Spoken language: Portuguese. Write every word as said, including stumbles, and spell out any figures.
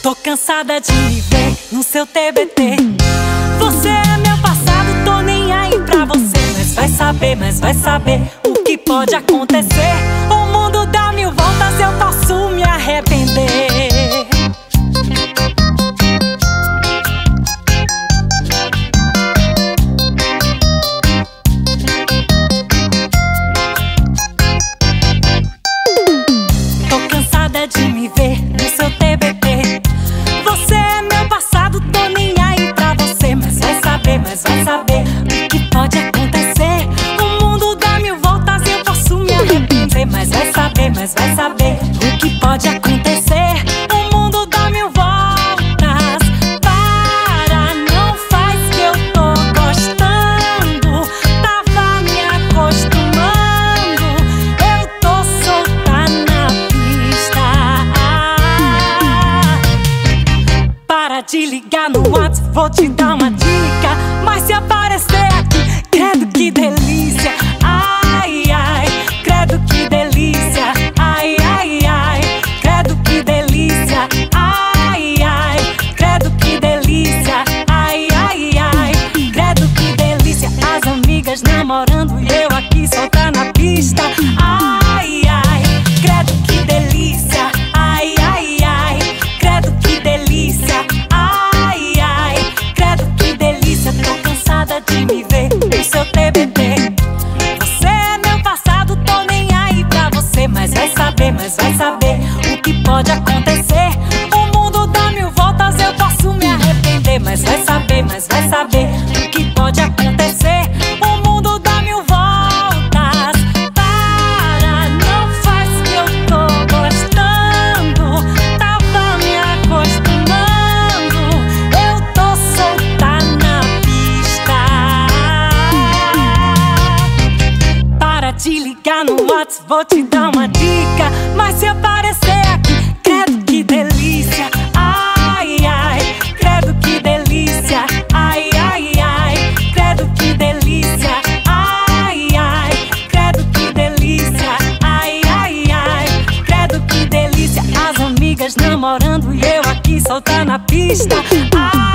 Tô cansada de me ver no seu T B T. Você é meu passado, tô nem aí pra você. Mas vai saber, mas vai saber o que pode acontecer. O mundo dá mil voltas, eu posso me arrepender. Tô cansada de me ver no seu T B T. Você é meu passado, tô nem aí pra você. Mas vai saber, mas vai saber o que pode acontecer. O mundo dá mil voltas e eu posso me arrepender. Mas vai saber, mas vai saber o que pode acontecer. O mundo dá mil voltas. Para, não faz que eu tô gostando. Tava me acostumando. Eu tô solta na pista. Para de ligar no WhatsApp, vou te dar uma dica. Mas se aparecer aqui, credo que delícia. Ai, ai, credo que delícia. Ai, ai, ai, credo que delícia. Ai, ai, credo que delícia. Ai, ai, ai, credo que delícia. As amigas namorando e eu aqui solta na pista. Ai, ai, credo que delícia. Ai, ai, ai, credo que delícia. Ai, ai, credo que delícia. Tô cansada de me ver no seu T B T. Você é meu passado, tô nem aí pra você. Mas vai saber, mas vai saber o que pode acontecer. O mundo dá mil voltas, eu posso me arrepender. Mas vai saber, mas vai saber o que pode acontecer. O mundo dá mil voltas. Para, não faz que eu tô gostando. Tava me acostumando. Eu tô solta na pista. Para de ligar no WhatsApp, vou te dar uma dica. Mas se aparecer aqui, credo que delícia. Ai, ai, credo que delícia. Ai, ai, ai, credo que delícia. Ai, ai, credo que delícia. Ai, ai, ai, credo que delícia. As amigas namorando e eu aqui solta na pista. Ai,